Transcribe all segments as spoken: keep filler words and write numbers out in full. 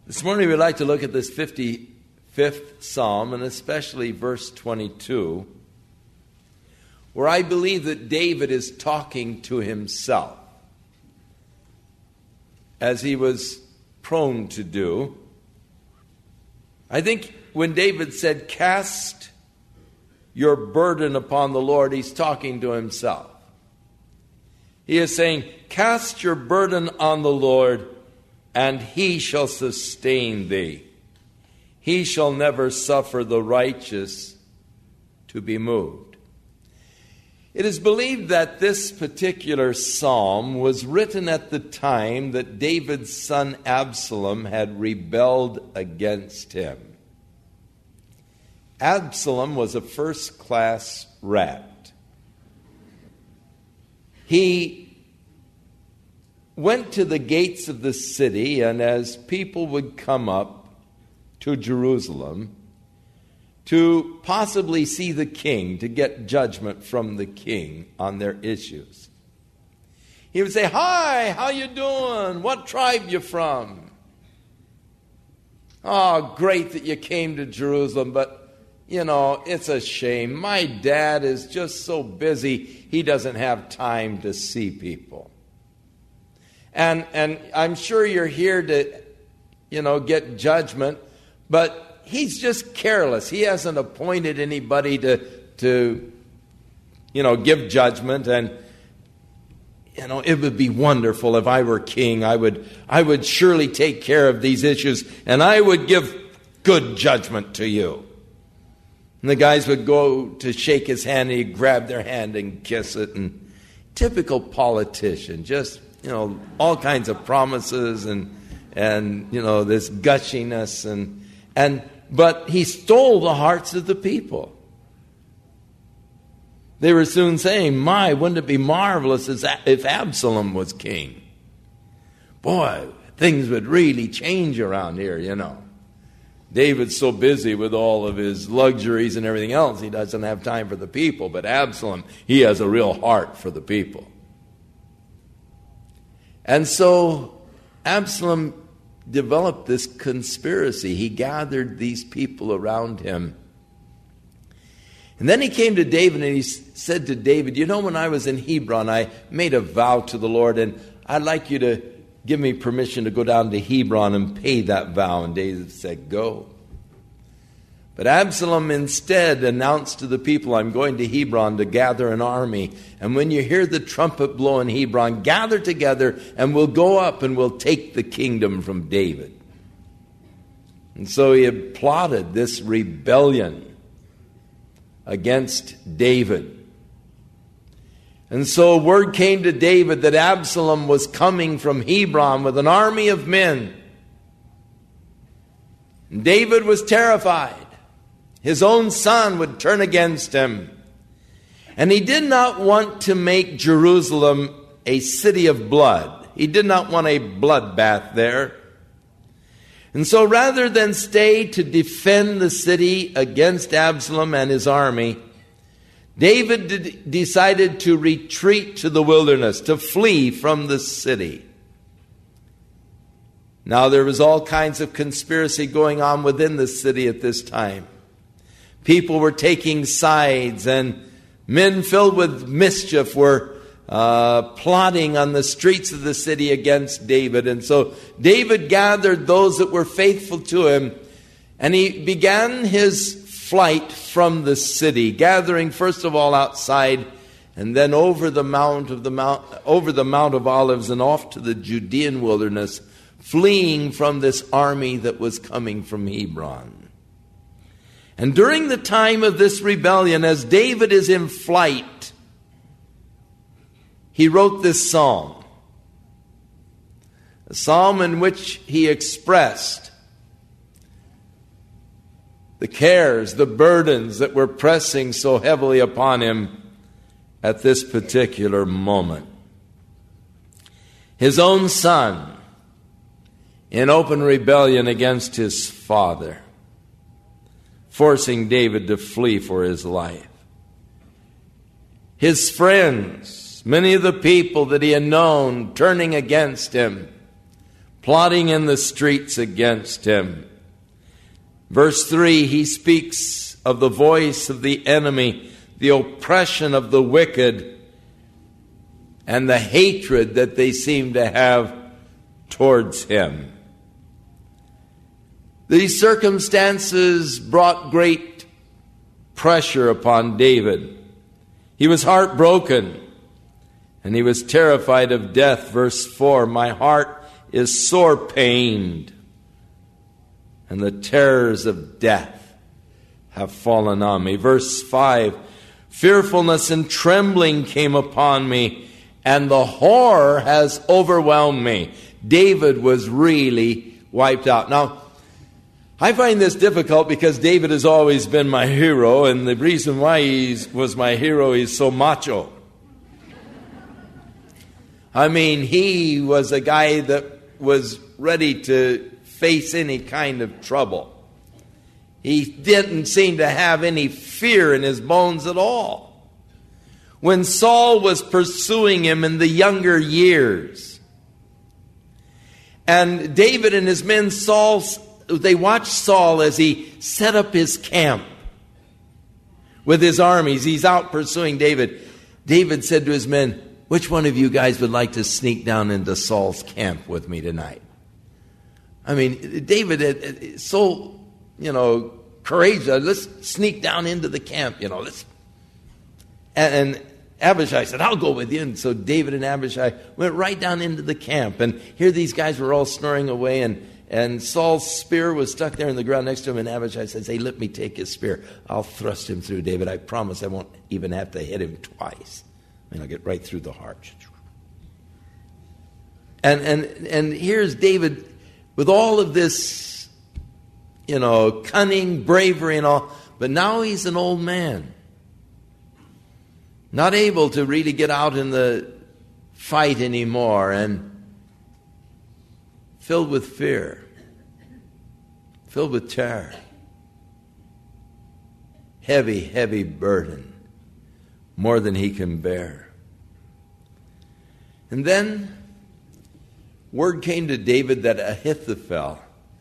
This morning we'd like to look at this fifty-fifth Psalm, and especially verse twenty-two, where I believe that David is talking to himself, as he was prone to do. I think when David said, "Cast your burden upon the Lord," he's talking to himself. He is saying, "Cast your burden on the Lord, and he shall sustain thee. He shall never suffer the righteous to be moved." It is believed that this particular psalm was written at the time that David's son Absalom had rebelled against him. Absalom was a first-class rat. He went to the gates of the city, and as people would come up to Jerusalem to possibly see the king, to get judgment from the king on their issues, he would say, "Hi, how you doing? What tribe you from? Oh, great that you came to Jerusalem, but, you know, it's a shame. My dad is just so busy, he doesn't have time to see people. And and I'm sure you're here to, you know, get judgment, but he's just careless. He hasn't appointed anybody to, to you know, give judgment. And, you know, it would be wonderful if I were king. I would, I would surely take care of these issues, and I would give good judgment to you." And the guys would go to shake his hand, and he'd grab their hand and kiss it. And typical politician, just, you know, all kinds of promises and, and you know, this gushiness. And, and but he stole the hearts of the people. They were soon saying, "My, wouldn't it be marvelous if Absalom was king? Boy, things would really change around here, you know. David's so busy with all of his luxuries and everything else, he doesn't have time for the people. But Absalom, he has a real heart for the people." And so Absalom developed this conspiracy. He gathered these people around him. And then he came to David, and he said to David, "You know, when I was in Hebron, I made a vow to the Lord, and I'd like you to give me permission to go down to Hebron and pay that vow." And David said, "Go." But Absalom instead announced to the people, "I'm going to Hebron to gather an army. And when you hear the trumpet blow in Hebron, gather together, and we'll go up and we'll take the kingdom from David." And so he had plotted this rebellion against David. And so word came to David that Absalom was coming from Hebron with an army of men. And David was terrified. His own son would turn against him. And he did not want to make Jerusalem a city of blood. He did not want a bloodbath there. And so rather than stay to defend the city against Absalom and his army, David d- decided to retreat to the wilderness, to flee from the city. Now there was all kinds of conspiracy going on within the city at this time. People were taking sides, and men filled with mischief were uh, plotting on the streets of the city against David. And so David gathered those that were faithful to him, and he began his flight from the city, gathering first of all outside, and then over the mount of the mount, over the Mount of Olives, and off to the Judean wilderness, fleeing from this army that was coming from Hebron. And during the time of this rebellion, as David is in flight, he wrote this psalm. A psalm in which he expressed the cares, the burdens that were pressing so heavily upon him at this particular moment. His own son in open rebellion against his father, forcing David to flee for his life. His friends, many of the people that he had known, turning against him, plotting in the streets against him. Verse three, he speaks of the voice of the enemy, the oppression of the wicked, and the hatred that they seem to have towards him. These circumstances brought great pressure upon David. He was heartbroken, and he was terrified of death. Verse four, my heart is sore pained, and the terrors of death have fallen on me. Verse five, fearfulness and trembling came upon me, and the horror has overwhelmed me. David was really wiped out. Now, I find this difficult because David has always been my hero, and the reason why he was my hero, he's so macho. I mean, he was a guy that was ready to face any kind of trouble. He didn't seem to have any fear in his bones at all. When Saul was pursuing him in the younger years, and David and his men, Saul, they watched Saul as he set up his camp with his armies. He's out pursuing David. David said to his men, which one of you guys would like to sneak down into Saul's camp with me tonight? I mean, David is so, you know, courageous. Let's sneak down into the camp, you know. Let's. And, and Abishai said, I'll go with you. And so David and Abishai went right down into the camp. And here these guys were all snoring away, and And Saul's spear was stuck there in the ground next to him, and Abishai says, hey, let me take his spear. I'll thrust him through, David. I promise I won't even have to hit him twice. And I'll get right through the heart. And and and here's David with all of this, you know, cunning, bravery and all, but now he's an old man. Not able to really get out in the fight anymore, and filled with fear, filled with terror, heavy, heavy burden, more than he can bear. And then word came to David that Ahithophel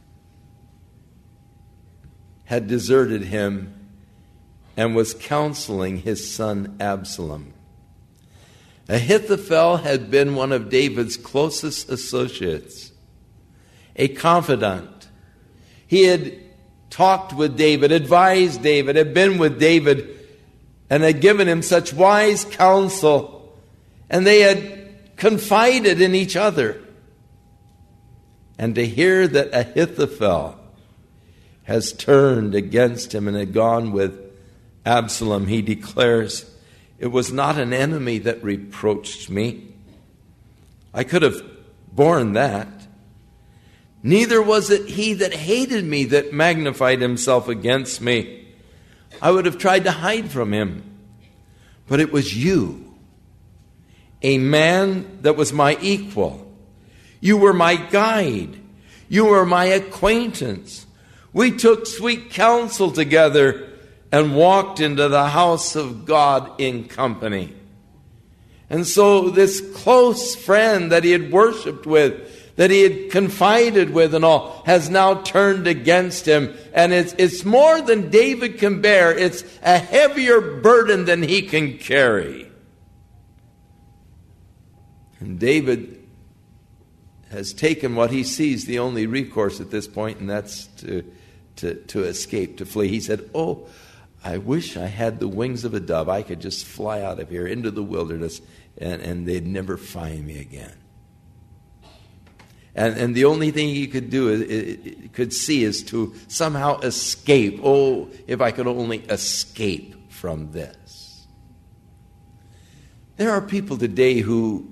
had deserted him and was counseling his son Absalom. Ahithophel had been one of David's closest associates, a confidant. He had talked with David, advised David, had been with David, and had given him such wise counsel, and they had confided in each other. And to hear that Ahithophel has turned against him and had gone with Absalom, he declares, it was not an enemy that reproached me. I could have borne that. Neither was it he that hated me that magnified himself against me. I would have tried to hide from him. But it was you, a man that was my equal. You were my guide. You were my acquaintance. We took sweet counsel together and walked into the house of God in company. And so this close friend that he had worshiped with, that he had confided with and all, has now turned against him. And it's, it's more than David can bear. It's a heavier burden than he can carry. And David has taken what he sees the only recourse at this point, and that's to, to, to escape, to flee. He said, oh, I wish I had the wings of a dove. I could just fly out of here into the wilderness, and, and they'd never find me again. And, and the only thing he could do, is, it, could see, is to somehow escape. Oh, if I could only escape from this. There are people today who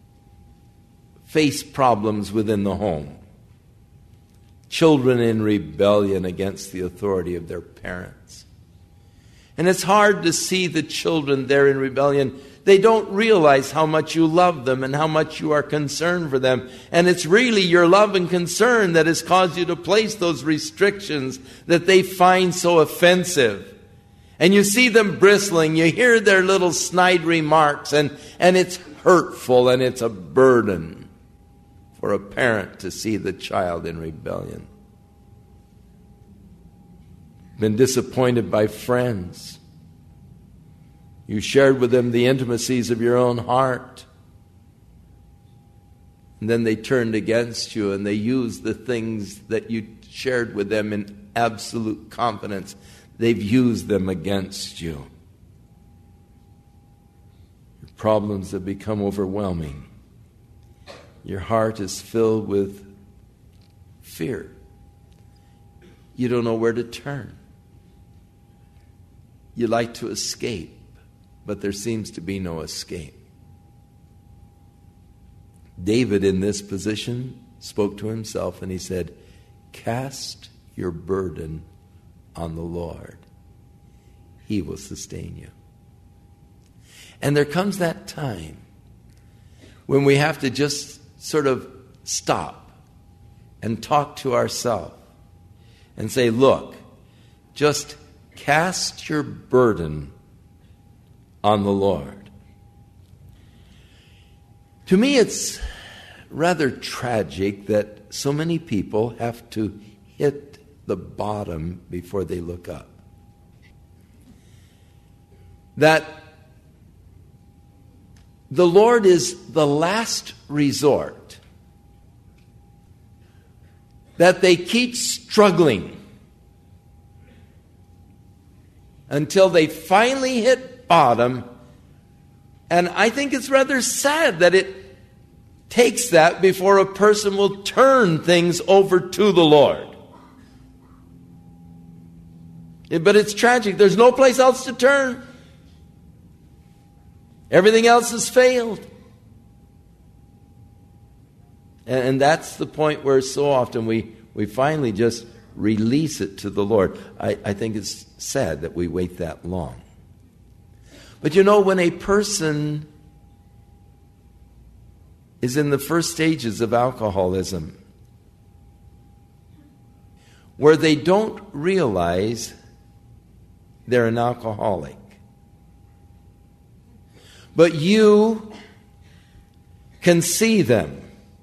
face problems within the home. Children in rebellion against the authority of their parents. And it's hard to see the children there in rebellion. They don't realize how much you love them and how much you are concerned for them. And it's really your love and concern that has caused you to place those restrictions that they find so offensive. And you see them bristling, you hear their little snide remarks, and, and it's hurtful and it's a burden for a parent to see the child in rebellion. Been disappointed by friends. You shared with them the intimacies of your own heart. And then they turned against you and they used the things that you shared with them in absolute confidence. They've used them against you. Your problems have become overwhelming. Your heart is filled with fear. You don't know where to turn. You like to escape, but there seems to be no escape. David, in this position, spoke to himself and he said, "Cast your burden on the Lord. He will sustain you." And there comes that time when we have to just sort of stop and talk to ourselves and say, look, just cast your burden on the Lord. To me, it's rather tragic that so many people have to hit the bottom before they look up. That the Lord is the last resort. That they keep struggling until they finally hit bottom. And I think it's rather sad that it takes that before a person will turn things over to the Lord. But it's tragic. There's no place else to turn. Everything else has failed. And that's the point where so often we, we finally just release it to the Lord. I, I think it's sad that we wait that long. But you know, when a person is in the first stages of alcoholism, where they don't realize they're an alcoholic, but you can see them.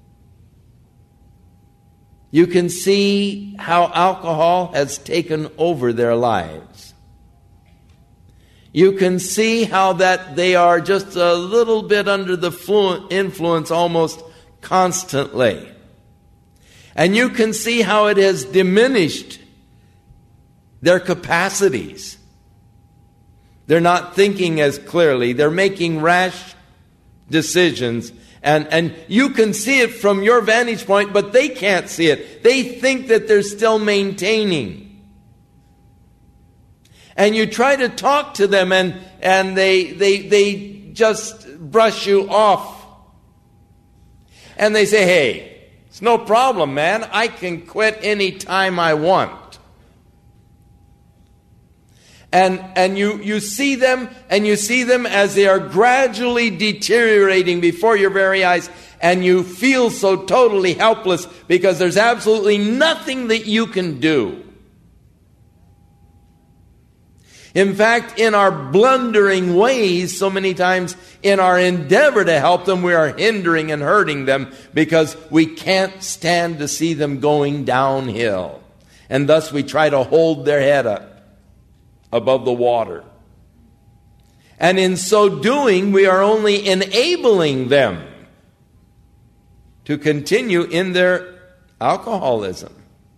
You can see how alcohol has taken over their lives. You can see how that they are just a little bit under the flu- influence almost constantly. And you can see how it has diminished their capacities. They're not thinking as clearly. They're making rash decisions. And, and you can see it from your vantage point, but they can't see it. They think that they're still maintaining. And you try to talk to them and, and they, they, they just brush you off. And they say, hey, it's no problem, man. I can quit any time I want. And, and you, you see them, and you see them as they are gradually deteriorating before your very eyes, and you feel so totally helpless because there's absolutely nothing that you can do. In fact, in our blundering ways, so many times in our endeavor to help them, we are hindering and hurting them because we can't stand to see them going downhill. And thus we try to hold their head up above the water. And in so doing, we are only enabling them to continue in their alcoholism.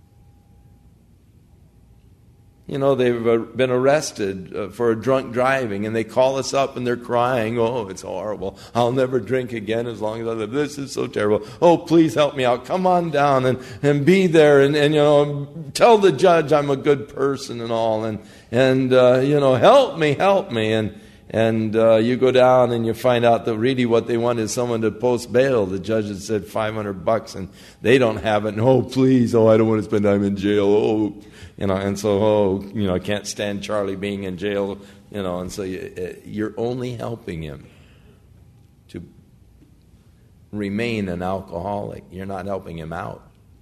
You know, they've been arrested for drunk driving, and they call us up and they're crying, oh, it's horrible. I'll never drink again as long as I live. This is so terrible. Oh, please help me out. Come on down and, and be there and, and, you know, tell the judge I'm a good person and all. And, and uh, you know, help me, help me. And, and uh, you go down and you find out that really what they want is someone to post bail. The judge has said five hundred bucks and they don't have it. And, oh, please, oh, I don't want to spend time in jail. Oh, You know, and so, oh, you know, I can't stand Charlie being in jail, you know, and so you, you're only helping him to remain an alcoholic. You're not helping him out.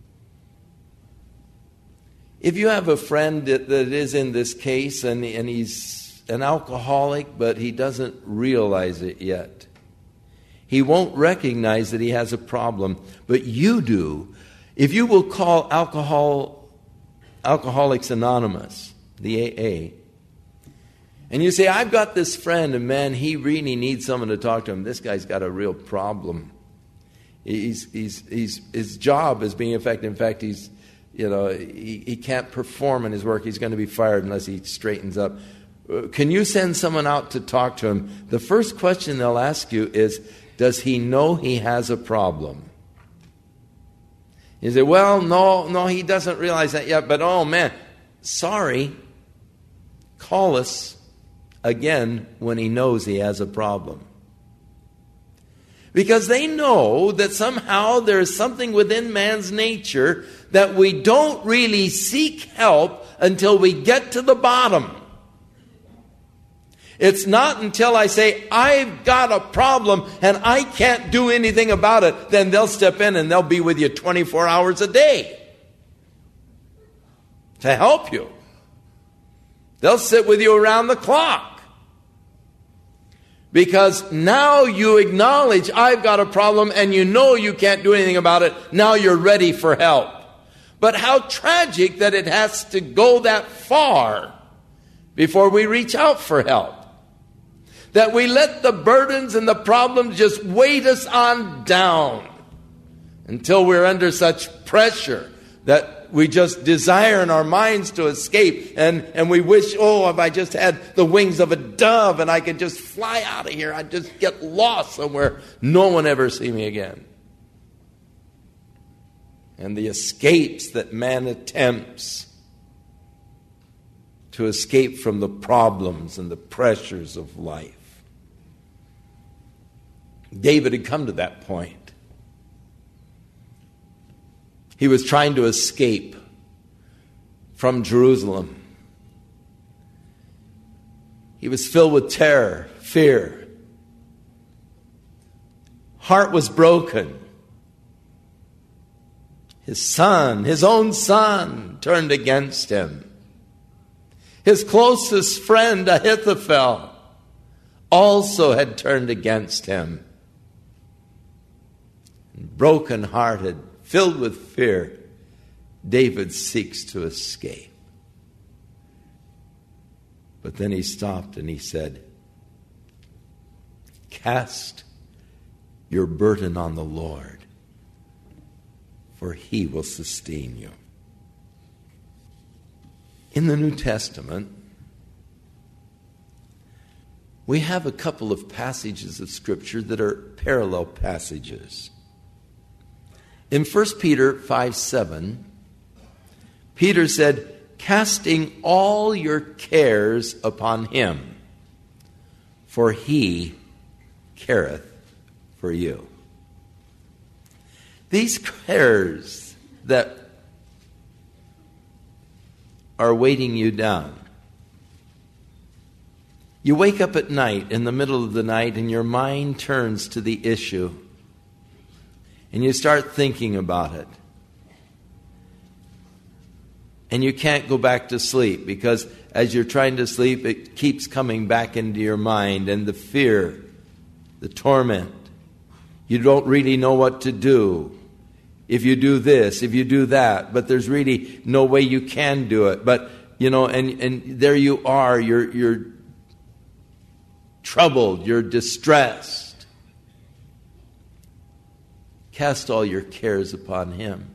If you have a friend that, that is in this case and, and he's an alcoholic, but he doesn't realize it yet, He won't recognize that he has a problem, but you do. If you will call alcohol, Alcoholics Anonymous, the A A, and you say, I've got this friend, and man, he really needs someone to talk to him. This guy's got a real problem. He's, he's, he's, his job is being affected. In fact, he's, you know, he, he can't perform in his work. He's going to be fired unless he straightens up. Can you send someone out to talk to him? The first question they'll ask you is, does he know he has a problem? You say, well, no, no, he doesn't realize that yet, but oh man, sorry, call us again when he knows he has a problem. Because they know that somehow there is something within man's nature that we don't really seek help until we get to the bottom. It's not until I say, I've got a problem and I can't do anything about it, then they'll step in and they'll be with you twenty-four hours a day to help you. They'll sit with you around the clock. Because now you acknowledge, I've got a problem, and you know you can't do anything about it. Now you're ready for help. But how tragic that it has to go that far before we reach out for help. That we let the burdens and the problems just weight us on down until we're under such pressure that we just desire in our minds to escape. And, and we wish, oh, if I just had the wings of a dove and I could just fly out of here, I'd just get lost somewhere. No one ever see me again. And the escapes that man attempts to escape from the problems and the pressures of life. David had come to that point. He was trying to escape from Jerusalem. He was filled with terror, fear. Heart was broken. His son, his own son, turned against him. His closest friend, Ahithophel, also had turned against him. Broken-hearted, filled with fear, David seeks to escape. But then he stopped and he said, cast your burden on the Lord, for he will sustain you. In the New Testament, we have a couple of passages of Scripture that are parallel passages. In First Peter five seven, Peter said, casting all your cares upon him, for he careth for you. These cares that are weighting you down. You wake up at night, in the middle of the night, and your mind turns to the issue. And you start thinking about it. And you can't go back to sleep because as you're trying to sleep, it keeps coming back into your mind. And the fear, the torment. You don't really know what to do. If you do this, if you do that. But there's really no way you can do it. But, you know, and, and there you are. You're, you're troubled. You're distressed. Cast all your cares upon him.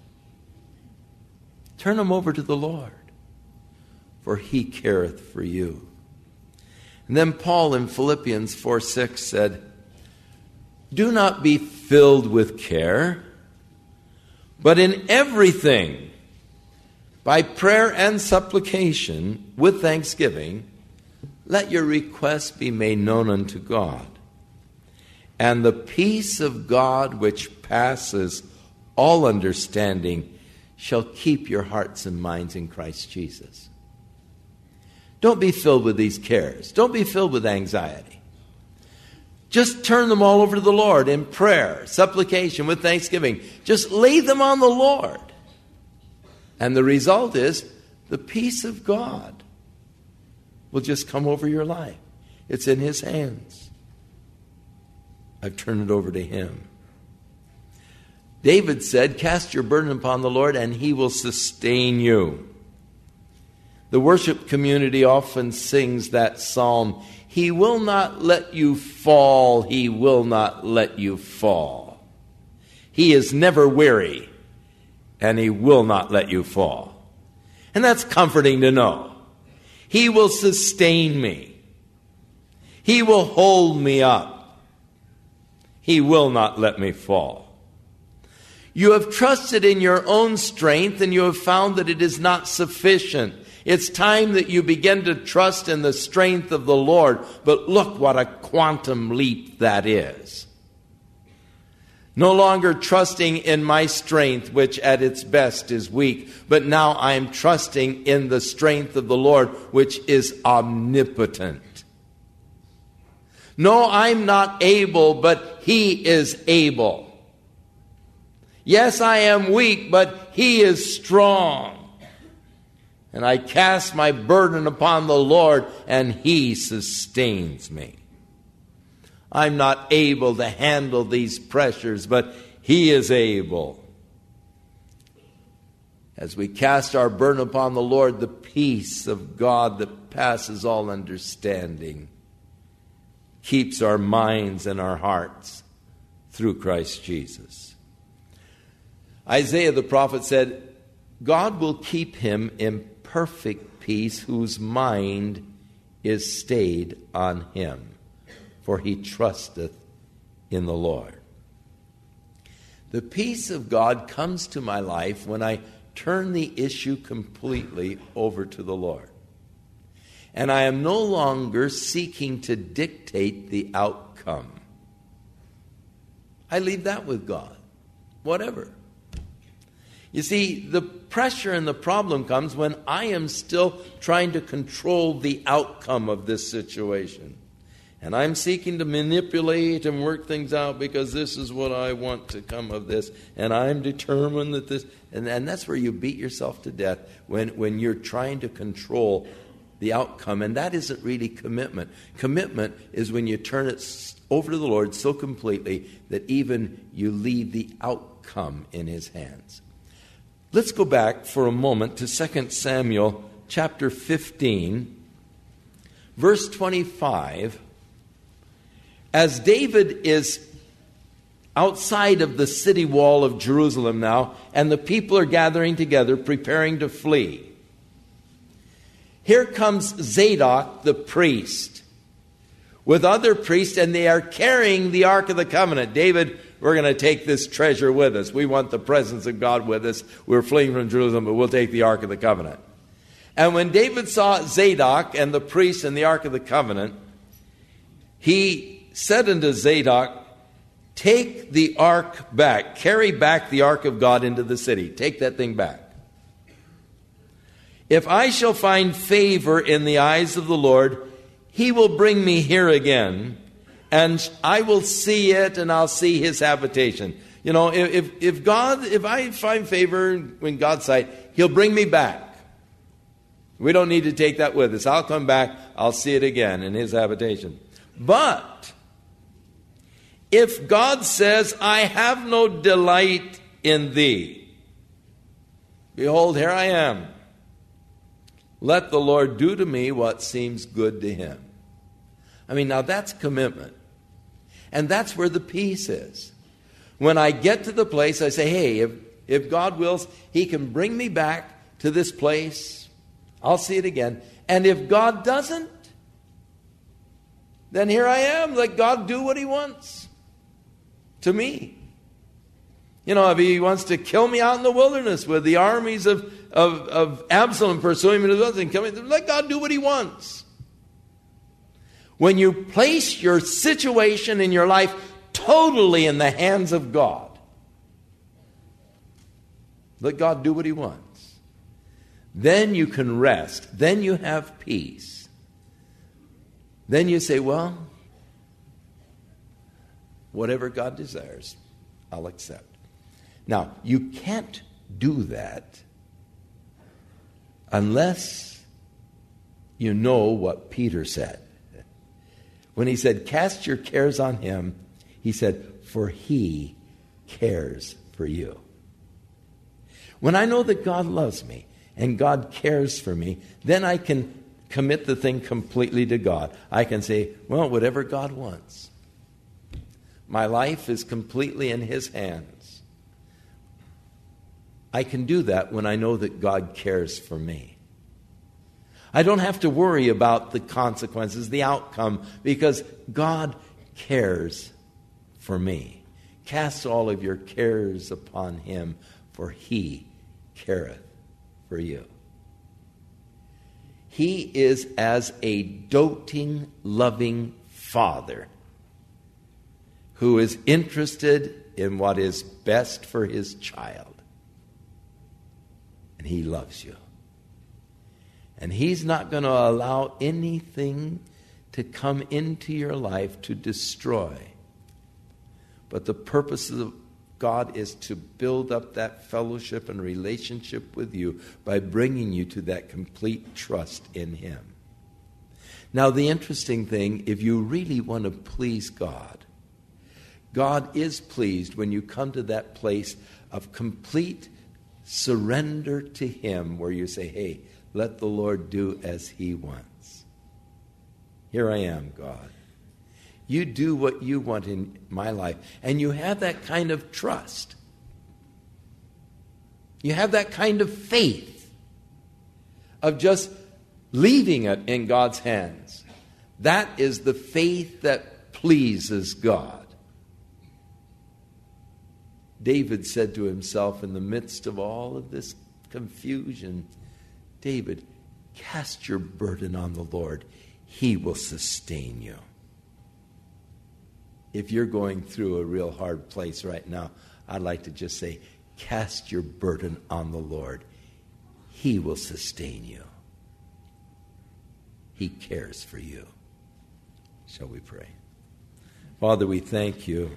Turn them over to the Lord, for he careth for you. And then Paul in Philippians four six said, do not be filled with care, but in everything, by prayer and supplication, with thanksgiving, let your requests be made known unto God. And the peace of God, which passes all understanding, shall keep your hearts and minds in Christ Jesus. Don't be filled with these cares. Don't be filled with anxiety. Just turn them all over to the Lord in prayer, supplication, with thanksgiving. Just lay them on the Lord. And the result is the peace of God will just come over your life. It's in his hands. I've turned it over to him. David said, cast your burden upon the Lord and he will sustain you. The worship community often sings that psalm, he will not let you fall, he will not let you fall. He is never weary, and he will not let you fall. And that's comforting to know. He will sustain me. He will hold me up. He will not let me fall. You have trusted in your own strength, and you have found that it is not sufficient. It's time that you begin to trust in the strength of the Lord. But look what a quantum leap that is. No longer trusting in my strength, which at its best is weak, but now I am trusting in the strength of the Lord, which is omnipotent. No, I'm not able, but he is able. Yes, I am weak, but he is strong. And I cast my burden upon the Lord, and he sustains me. I'm not able to handle these pressures, but he is able. As we cast our burden upon the Lord, the peace of God that passes all understanding keeps our minds and our hearts through Christ Jesus. Isaiah the prophet said, God will keep him in perfect peace whose mind is stayed on him, for he trusteth in the Lord. The peace of God comes to my life when I turn the issue completely over to the Lord. And I am no longer seeking to dictate the outcome. I leave that with God. Whatever. You see, the pressure and the problem comes when I am still trying to control the outcome of this situation. And I'm seeking to manipulate and work things out because this is what I want to come of this. And I'm determined that this... And, and that's where you beat yourself to death, when, when you're trying to control the outcome. And that isn't really commitment. Commitment is when you turn it over to the Lord so completely that even you leave the outcome in his hands. Let's go back for a moment to Second Samuel chapter fifteen, verse twenty-five. As David is outside of the city wall of Jerusalem now, and the people are gathering together, preparing to flee. Here comes Zadok the priest with other priests, and they are carrying the Ark of the Covenant. David, we're going to take this treasure with us. We want the presence of God with us. We're fleeing from Jerusalem, but we'll take the Ark of the Covenant. And when David saw Zadok and the priests and the Ark of the Covenant, he said unto Zadok, take the ark back. Carry back the ark of God into the city. Take that thing back. If I shall find favor in the eyes of the Lord, he will bring me here again, and I will see it, and I'll see his habitation. You know, if, if God, if I find favor in God's sight, he'll bring me back. We don't need to take that with us. I'll come back, I'll see it again in his habitation. But if God says, I have no delight in thee, behold, here I am. Let the Lord do to me what seems good to him. I mean, now that's commitment. And that's where the peace is. When I get to the place, I say, hey, if, if God wills, he can bring me back to this place. I'll see it again. And if God doesn't, then here I am. Let God do what he wants to me. You know, if he wants to kill me out in the wilderness with the armies of, of, of Absalom pursuing me to the wilderness and killing me, let God do what he wants. When you place your situation in your life totally in the hands of God, let God do what he wants. Then you can rest. Then you have peace. Then you say, well, whatever God desires, I'll accept. Now, you can't do that unless you know what Peter said. When he said, cast your cares on him, He said, for he cares for you. When I know that God loves me and God cares for me, then I can commit the thing completely to God. I can say, well, whatever God wants. My life is completely in his hands. I can do that when I know that God cares for me. I don't have to worry about the consequences, the outcome, because God cares for me. Cast all of your cares upon him, for he careth for you. He is as a doting, loving father who is interested in what is best for his child. And he loves you. And he's not going to allow anything to come into your life to destroy. But the purpose of God is to build up that fellowship and relationship with you by bringing you to that complete trust in him. Now, the interesting thing, if you really want to please God, God is pleased when you come to that place of complete surrender to him, where you say, hey, let the Lord do as he wants. Here I am, God. You do what you want in my life. And you have that kind of trust. You have that kind of faith of just leaving it in God's hands. That is the faith that pleases God. David said to himself in the midst of all of this confusion, David, cast your burden on the Lord. He will sustain you. If you're going through a real hard place right now, I'd like to just say, cast your burden on the Lord. He will sustain you. He cares for you. Shall we pray? Father, we thank you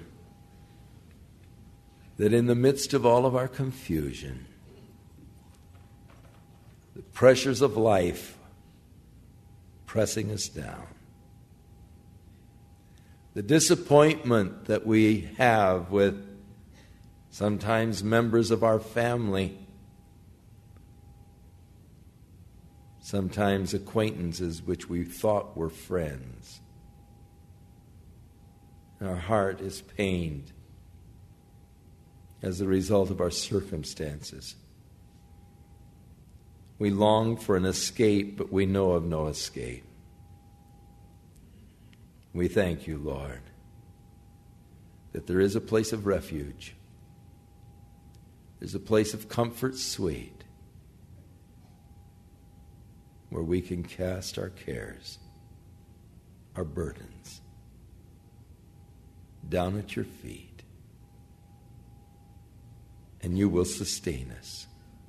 that in the midst of all of our confusion, the pressures of life pressing us down, the disappointment that we have with sometimes members of our family, sometimes acquaintances which we thought were friends. Our heart is pained as a result of our circumstances. We long for an escape, but we know of no escape. We thank you, Lord, that there is a place of refuge. There's a place of comfort sweet where we can cast our cares, our burdens, down at your feet, and you will sustain us.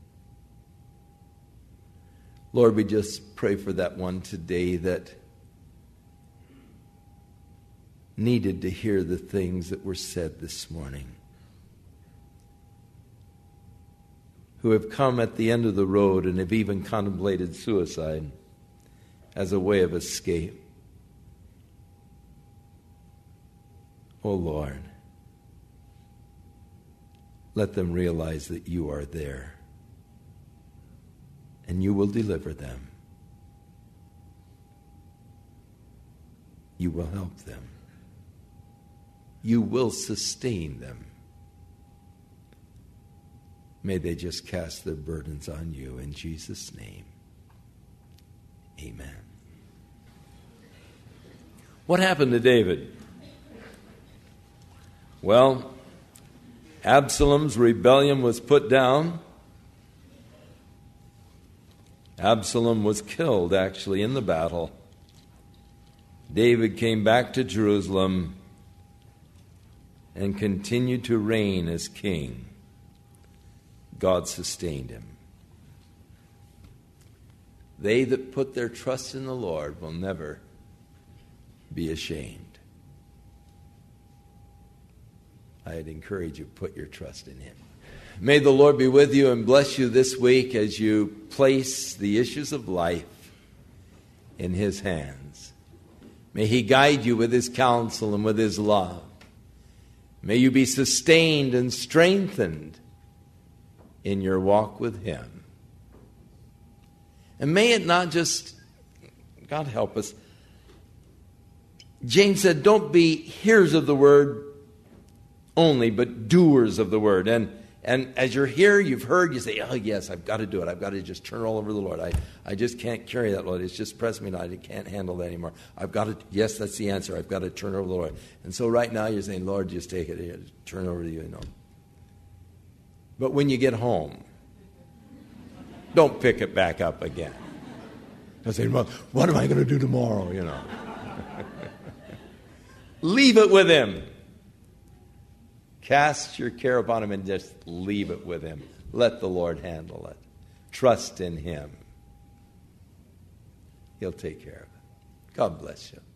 Lord, we just pray for that one today that needed to hear the things that were said this morning, who have come at the end of the road and have even contemplated suicide as a way of escape. Oh Lord, let them realize that you are there and you will deliver them. You will help them. You will sustain them. May they just cast their burdens on you in Jesus' name. Amen. What happened to David? Well, Absalom's rebellion was put down. Absalom was killed, actually, in the battle. David came back to Jerusalem and continued to reign as king. God sustained him. They that put their trust in the Lord will never be ashamed. I'd encourage you to put your trust in him. May the Lord be with you and bless you this week as you place the issues of life in his hands. May he guide you with his counsel and with his love. May you be sustained and strengthened in your walk with Him. And may it not just, God help us, James said, don't be hearers of the word only, but doers of the word. And and as you're here, you've heard, you say, oh yes, I've got to do it. I've got to just turn all over the Lord. I, I just can't carry that, Lord. It's just pressed me now. I can't handle that anymore. I've got to, yes, that's the answer. I've got to turn over the Lord. And so right now you're saying, Lord, just take it. Turn over to you, you know. But when you get home, don't pick it back up again. Don't say, well, what am I going to do tomorrow, you know. Leave it with Him. Cast your care upon Him and just leave it with Him. Let the Lord handle it. Trust in Him. He'll take care of it. God bless you.